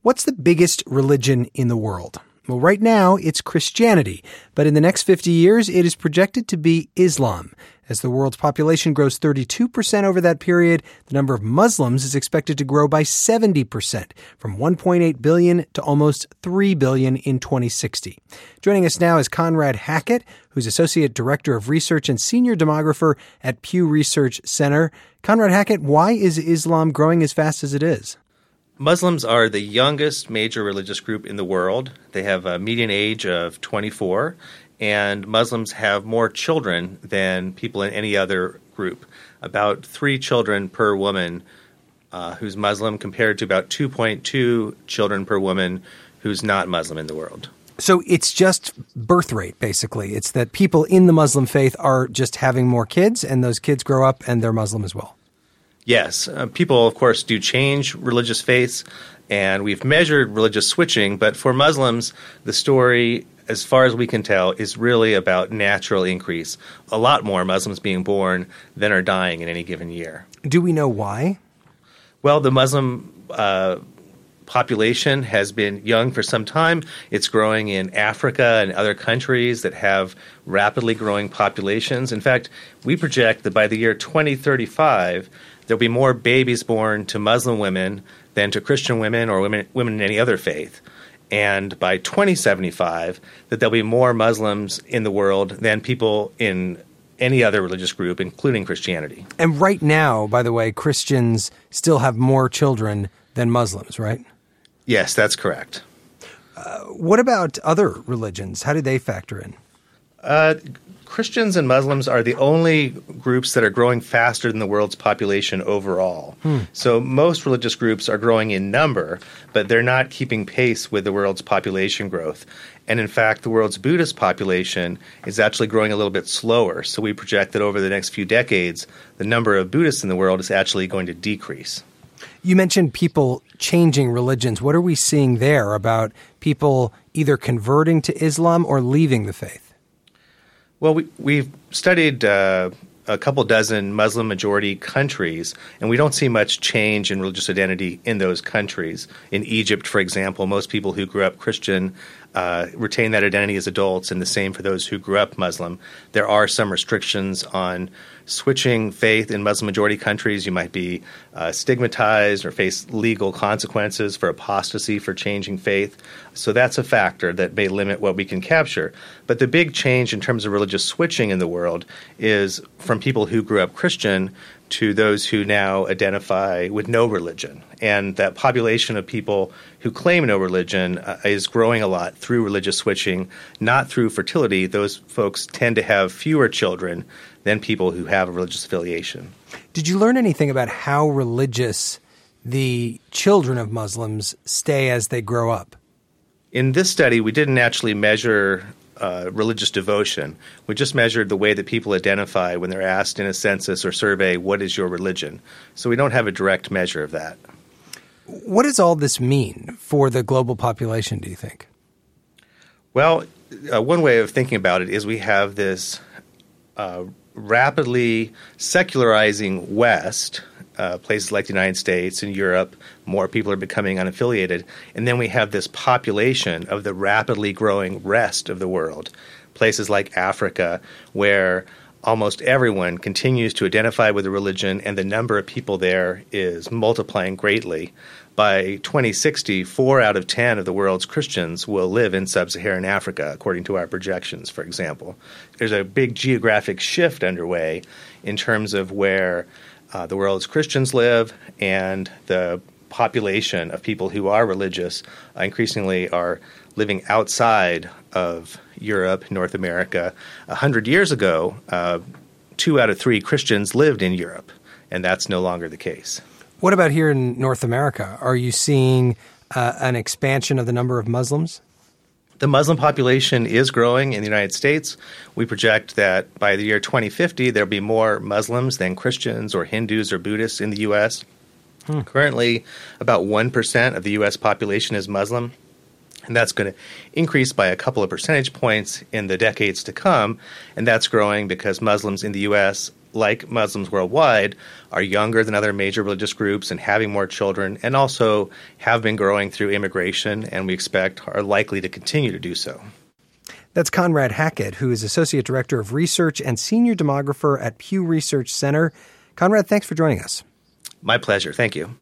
What's the biggest religion in the world? Well, right now, it's Christianity. But in the next 50 years, it is projected to be Islam. As the world's population grows 32% over that period, the number of Muslims is expected to grow by 70%, from 1.8 billion to almost 3 billion in 2060. Joining us now is Conrad Hackett, who's Associate Director of Research and Senior Demographer at Pew Research Center. Conrad Hackett, why is Islam growing as fast as it is? Muslims are the youngest major religious group in the world. They have a median age of 24, and Muslims have more children than people in any other group. About 3 children per woman who's Muslim, compared to about 2.2 children per woman who's not Muslim in the world. So it's just birth rate, basically. It's that people in the Muslim faith are just having more kids, and those kids grow up and they're Muslim as well. Yes. People, of course, do change religious faiths, and we've measured religious switching, but for Muslims, the story, as far as we can tell, is really about natural increase. A lot more Muslims being born than are dying in any given year. Do we know why? Well, the Muslim population has been young for some time. It's growing in Africa and other countries that have rapidly growing populations. In fact, we project that by the year 2035, there'll be more babies born to Muslim women than to Christian women or women in any other faith. And by 2075, that there'll be more Muslims in the world than people in any other religious group, including Christianity. And right now, by the way, Christians still have more children than Muslims, right? Yes, that's correct. What about other religions? How do they factor in? Christians and Muslims are the only groups that are growing faster than the world's population overall. So most religious groups are growing in number, but they're not keeping pace with the world's population growth. And in fact, the world's Buddhist population is actually growing a little bit slower. So we project that over the next few decades, the number of Buddhists in the world is actually going to decrease. You mentioned people changing religions. What are we seeing there about people either converting to Islam or leaving the faith? Well, we've studied a couple dozen Muslim-majority countries, and we don't see much change in religious identity in those countries. In Egypt, for example, most people who grew up Christian retain that identity as adults, and the same for those who grew up Muslim. There are some restrictions on switching faith in Muslim-majority countries. You might be stigmatized or face legal consequences for apostasy for changing faith. So that's a factor that may limit what we can capture. But the big change in terms of religious switching in the world is from people who grew up Christian to those who now identify with no religion. And that population of people who claim no religion is growing a lot through religious switching, not through fertility. Those folks tend to have fewer children than people who have a religious affiliation. Did you learn anything about how religious the children of Muslims stay as they grow up? In this study, we didn't actually measure religious devotion. We just measured the way that people identify when they're asked in a census or survey, what is your religion? So we don't have a direct measure of that. What does all this mean for the global population, do you think? Well, one way of thinking about it is we have this rapidly secularizing West, places like the United States and Europe, more people are becoming unaffiliated. And then we have this population of the rapidly growing rest of the world, places like Africa, where almost everyone continues to identify with a religion, and the number of people there is multiplying greatly. By 2060, 4 out of 10 of the world's Christians will live in sub-Saharan Africa, according to our projections, for example. There's a big geographic shift underway in terms of where the world's Christians live, and the population of people who are religious increasingly are living outside of Europe, North America. 100 years ago, 2 out of 3 Christians lived in Europe, and that's no longer the case. What about here in North America? Are you seeing an expansion of the number of Muslims? The Muslim population is growing in the United States. We project that by the year 2050, there'll be more Muslims than Christians or Hindus or Buddhists in the U.S. Currently, about 1% of the U.S. population is Muslim, and that's going to increase by a couple of percentage points in the decades to come, and that's growing because Muslims in the U.S. like Muslims worldwide, are younger than other major religious groups and having more children, and also have been growing through immigration, and we expect are likely to continue to do so. That's Conrad Hackett, who is Associate Director of Research and Senior Demographer at Pew Research Center. Conrad, thanks for joining us. My pleasure. Thank you.